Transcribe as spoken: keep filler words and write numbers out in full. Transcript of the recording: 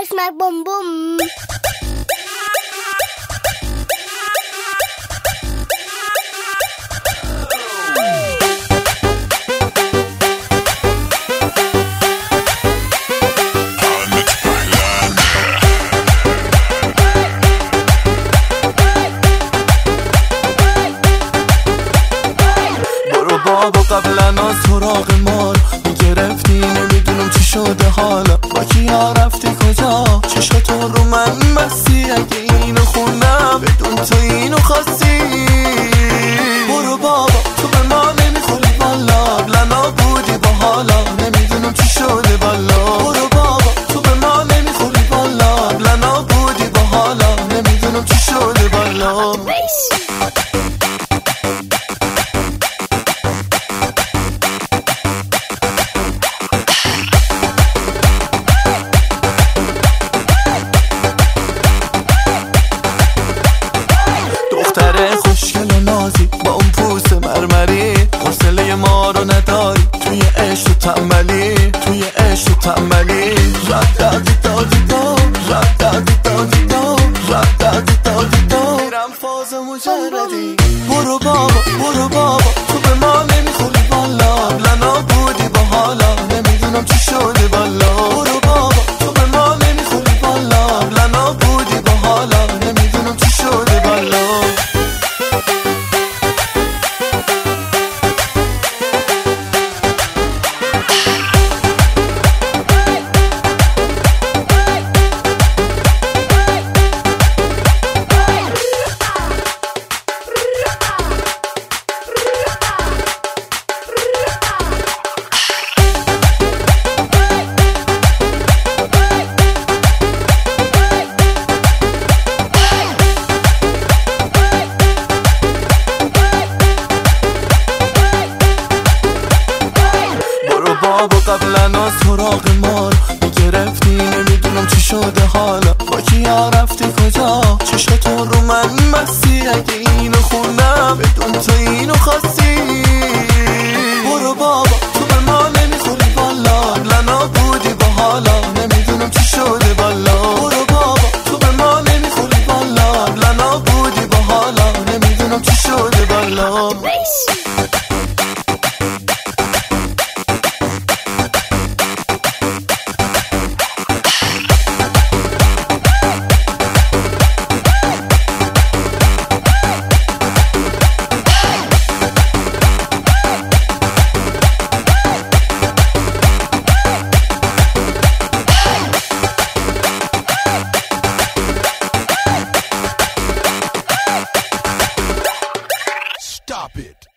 smack smack boom boom. بابا قبلا از سراغ مار میگرفتی، نمیدونم چی شده حالا، با کیا رفتی کجا؟ چشاتو رو من بستی، اگه اینو خوندم بدون تو اینو خواستی. برو بابا تو به ما نمیخوری والا، قبلا بودی با حالا، نمیدونم چی شده والا. برو بابا تو به ما نمیخوری والا، قبلا بودی با حالا، نمیدونم چی شده والا. دختره خوشگل و نازی با اون پوست مرمری، حوصله ما رو نداری توی عشق و تنبلی، توی عشق و تنبلی. رد دادی دادی دا، رد دادی دادی دا، رد دادی دادی دا، میرم فاز مجردی. برو بابا برو بابا تو به ما نمیخوری والا، قبلا بودی با حالا، نمیدونم چی شده والا. برو بابا تو به ما نمیخوری والا، قبلا بودی با حالا، نمیدونم چی شده والا. بابا قبلا از سراغ مار میگرفتی، نمیدونم چی شده حالا، با کیا رفتی کجا؟ چشاتو رو من بستی، اگه اینو خوندم بدون تو اینو خواستی. برو بابا تو به ما نمیخوری والا، قبلا بودی با حالا، نمیدونم چی شده والا. برو بابا تو به ما نمیخوری والا، قبلا بودی با حالا، نمیدونم چی شده والا. Stop it.